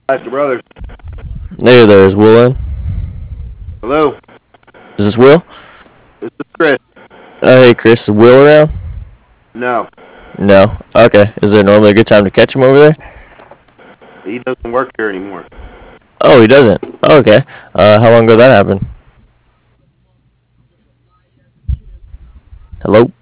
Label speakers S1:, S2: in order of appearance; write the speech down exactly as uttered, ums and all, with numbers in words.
S1: Pastor Brothers.
S2: There, there's Will in.
S1: Hello,
S2: Is this Will?
S1: this is Chris.
S2: Oh, hey, Chris. Is Will around?
S1: No,
S2: No. Okay. Is there normally a good time to catch him over there?
S1: he doesn't work here anymore.
S2: Oh, he doesn't. Oh, okay. Uh, how long ago that happened? Hello?